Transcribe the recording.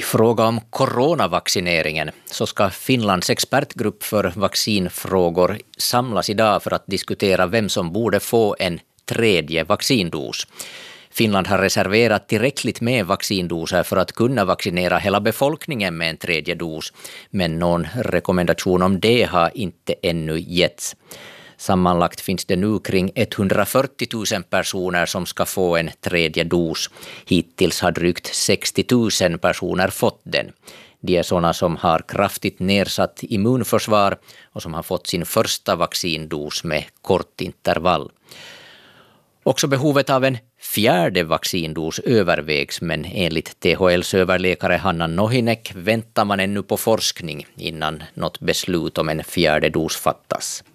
fråga om coronavaccineringen så ska Finlands expertgrupp för vaccinfrågor samlas idag för att diskutera vem som borde få en tredje vaccindos. Finland har reserverat tillräckligt med vaccindoser för att kunna vaccinera hela befolkningen med en tredje dos, men någon rekommendation om det har inte ännu getts. Sammanlagt finns det nu kring 140 000 personer som ska få en tredje dos. Hittills har drygt 60 000 personer fått den. De är sådana som har kraftigt nedsatt immunförsvar och som har fått sin första vaccindos med kort intervall. Också behovet av en fjärde vaccindos övervägs, men enligt THLs överläkare Hanna Nohynek väntar man ännu på forskning innan något beslut om en fjärde dos fattas.